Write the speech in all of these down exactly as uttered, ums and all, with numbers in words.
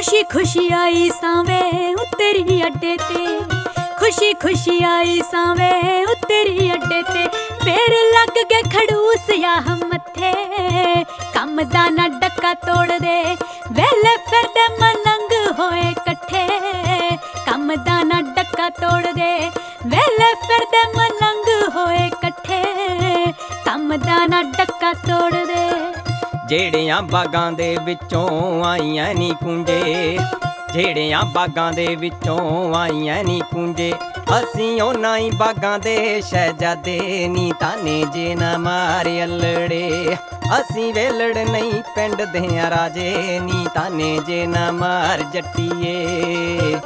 खुशी खुशी आई सावे उतरी अड्डे ते, खुशी खुशी आई सावे उतरी अड्डे ते, फिर लग गए खड़ूस या हम मथे। कम दा ना डक्का तोड़ दे वेले फिर दे मलंग होए कट्ठे, कम दा ना डक्का तोड़ दे वेले फिर दे मलंग होए कट्ठे, कम दा ना डक्का तोड़ दे। ਜਿਹੜਿਆਂ ਬਾਗਾਂ ਦੇ ਵਿੱਚੋਂ ਆਈਆਂ ਨੀ ਕੂੰਜੇ, ਜਿਹੜਿਆਂ ਬਾਗਾਂ ਦੇ ਵਿੱਚੋਂ ਆਈਆਂ ਨੀ ਕੂੰਜੇ, ਅਸੀਂ ਉਹਨਾਂ ਹੀ ਬਾਗਾਂ ਦੇ ਸ਼ਹਿਜ਼ਾਦੇ ਨੀ ਤਾਨੇ ਜੇ ਨਾ ਮਾਰੇ ਅਲੜੇ। ਅਸੀਂ ਵੇਲੜ ਨਹੀਂ ਪਿੰਡ ਦੇ ਰਾਜੇ ਨੀ ਤਾਨੇ ਜੇ ਨਾ ਮਾਰ ਜੱਟੀਏ।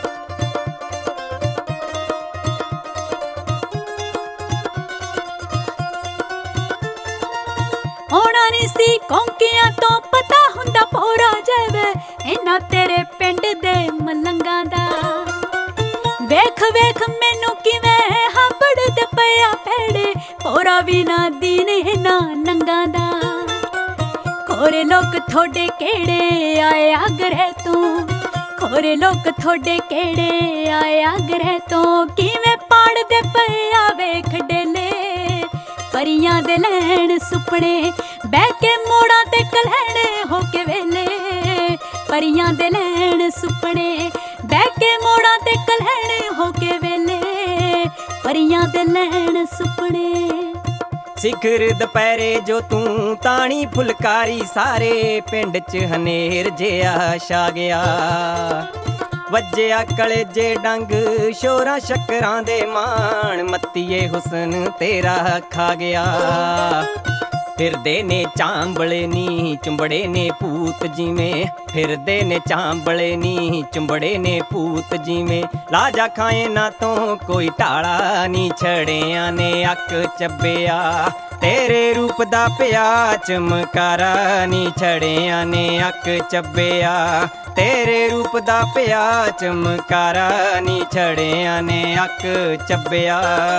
ਹੋਣਾ ਨੀ ਸੀ ਕੌਂਕਿਆਂ ਤੋਂ ਪਤਾ ਹੁੰਦਾ ਭੋਰਾ ਜਾਵੇ ਇਹਨਾਂ ਤੇਰੇ ਪਿੰਡ ਦੇ ਮਲੰਗਾਂ ਦਾ। ਵੇਖ ਵੇਖ ਮੈਨੂੰ ਕਿਵੇਂ ਹੰਬੜਦੇ ਪਿਆ ਭੇੜੇ, ਭੋਰਾ ਵੀ ਨਾ ਦੀਨ ਇਹਨਾਂ ਨੰਗਾਂ ਦਾ। ਖੋਰੇ ਲੋਕ ਥੋੜੇ ਕਿਹੜੇ ਆਏ ਆਗਰੇ ਤੋਂ, ਖੋਰੇ ਲੋਕ ਥੋੜੇ ਕਿਹੜੇ ਆਏ ਆਗਰੇ ਤੋਂ, ਕਿਵੇਂ ਪਾੜਦੇ ਪਿਆ ਵੇਖ ਡੇਲੇ ਪਰੀਆਂ ਦੇ ਲੈਣ ਸੁਪਨੇ ਬਹਿ ਕੇ ਮੋੜਾਂ ਤੇ ਕਲਹਿਣੇ ਹੋ ਕੇ ਵੇਲੇ। ਪਰੀਆਂ ਦੇ ਲੈਣ ਸੁਪਨੇ ਬਹਿ ਕੇ ਮੋੜਾਂ ਤੇ ਕਲਹਿਣੇ ਹੋ ਕੇ ਵੇਲੇ, ਪਰੀਆਂ ਦੇ ਲੈਣ ਸੁਪਨੇ। ਸਿਖਰ ਦੁਪਹਿਰੇ ਜੋ ਤੂੰ ਤਾਣੀ ਫੁਲਕਾਰੀ, ਸਾਰੇ ਪਿੰਡ 'ਚ ਹਨੇਰ ਜਿਹਾ ਛਾ ਗਿਆ। ਵੱਜਿਆ ਕਲੇਜੇ ਡੰਗ ਸ਼ੋਰਾਂ ਸ਼ੱਕਰਾਂ ਦੇ ਮਾਣ, ਮੱਤੀਏ ਹੁਸਨ ਤੇਰਾ ਖਾ ਗਿਆ। ਫਿਰਦੇ ਨੇ ਚਾਂਬਲੇ ਨੀ ਚੁੰਬੜੇ ਨੇ ਭੂਤ ਜਿਵੇਂ, ਫਿਰਦੇ ਨੇ ਚਾਂਬਲੇ ਨੀ ਚੁੰਬੜੇ ਨੇ ਭੂਤ ਜਿਵੇਂ, ਲਾਜਾ ਖਾਏ ਨਾ ਤੋਂ ਕੋਈ ਢਾਲਾ ਨੀ, ਛੜਿਆਂ ਨੇ ਅੱਕ ਚੱਬਿਆ ਤੇਰੇ ਰੂਪ ਦਾ ਪਿਆ ਚਮਕਾਰਾ ਨੀ, ਛੜਿਆਂ ਨੇ ਅੱਕ ਚੱਬਿਆ ਤੇਰੇ ਰੂਪ ਦਾ ਪਿਆ ਚਮਕਾਰਾ ਨੀ, ਛੜਿਆਂ ਨੇ ਅੱਕ ਚੱਬਿਆ।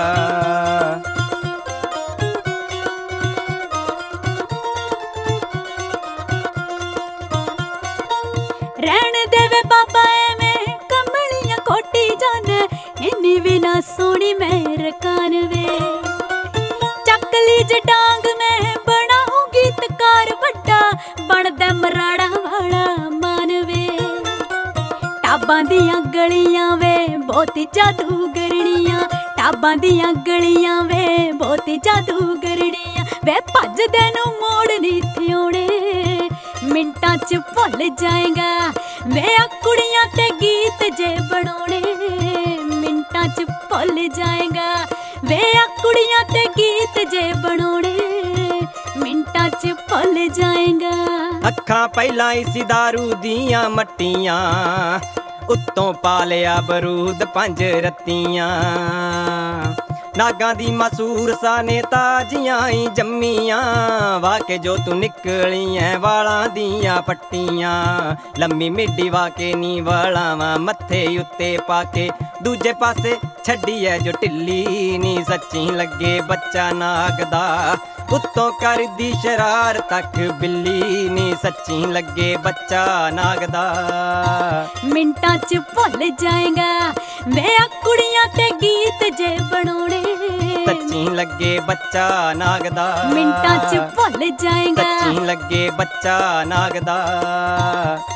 ਰਹਿਣ ਦੇਵੇ ਬਾਬਾ ਐਵੇਂ ਕਮਲੀਆਂ ਕੋਟੀ ਜਾਨੇ, ਇੰਨੀ ਵੀ ਨਾ ਸੋਹਣੀ ਮੇਰ ਕਾਨ ਵੇ। ਚੱਕਲੀ ਜ ਡਾਂਗ ਮੈਂ ਬਣਾਉ ਗੀਤਕਾਰ ਵੱਡਾ, ਬਣਦਾ ਮਰਾੜਾ ਵਾਲਾ ਮਾਨ ਵੇ। ਟਾਬਾਂ ਦੀਆਂ ਗਲੀਆਂ ਵੇ ਬਹੁਤੀ ਜਾਦੂਗਰਣੀਆਂ, ਟਾਬਾਂ ਦੀਆਂ ਗਲੀਆਂ ਵੇ ਬਹੁਤੀ ਜਾਦੂਗਰਣੀਆਂ, ਵੇ ਭੱਜਦੇ ਨੂੰ ਮੋੜ ਨੀ ਥਿਉਣੇ ਮਿੰਟਾਂ 'ਚ ਭੁੱਲ ਜਾਏਗਾ। ਵੇ ਆ ਕੁੜੀਆਂ ਤੇ ਗੀਤ ਜੇ ਬਣਾਉਣੇ ਮਿੰਟਾਂ 'ਚ ਭੁੱਲ ਜਾਏਗਾ। ਵੇ ਆ ਕੁੜੀਆਂ ਤੇ ਗੀਤ ਜੇ ਬਣਾਉਣੇ ਮਿੰਟਾਂ 'ਚ ਭੁੱਲ ਜਾਏਗਾ। ਅੱਖਾਂ ਪਹਿਲਾਂ ਹੀ ਸੀ ਦਾਰੂ ਦੀਆਂ ਮੱਟੀਆਂ, ਉੱਤੋਂ ਪਾ ਲਿਆ ਬਰੂਦ ਪੰਜ ਰੱਤੀਆਂ। ਨਾਗਾਂ ਦੀ ਮਸੂਰ ਸਾਨੇ ਤਾਜੀਆਂ ਹੀ ਜੰਮੀਆਂ, ਵਾਹ ਕੇ ਜੋ ਤੂੰ ਨਿਕਲੀ ਐ ਵਾਲਾਂ ਦੀਆਂ ਪੱਟੀਆਂ। ਲੰਮੀ ਮਿੱਡੀ ਵਾਹ ਕੇ ਨੀ ਵਾਲਾਵਾਂ ਮੱਥੇ ਉੱਤੇ ਪਾ ਕੇ, ਦੂਜੇ ਪਾਸੇ ਛੱਡੀ ਐ ਜੋ ਢਿੱਲੀ ਨੀ, ਸੱਚੀ ਲੱਗੇ ਬੱਚਾ ਨਾਗ ਦਾ ਉੱਤੋਂ ਕਰਦੀ ਸ਼ਰਾਰ ਤੱਕ ਬਿੱਲੀ ਨੀ, ਸੱਚੀ ਲੱਗੇ ਬੱਚਾ ਨਾਗ ਦਾ। ਮਿੰਟਾਂ 'ਚ ਭੁੱਲ ਜਾਏਗਾ। ਵੇ ਆ ਕੁੜੀਆਂ ਤੇ ਗੀਤ ਜੇ ਬਣਾਉਣੇ ਸੱਚੀ ਲੱਗੇ ਬੱਚਾ ਨਾਗ ਦਾ। ਮਿੰਟਾਂ 'ਚ ਭੁੱਲ ਜਾਏਗਾ। ਸੱਚੀ ਲੱਗੇ ਬੱਚਾ ਨਾਗ ਦਾ।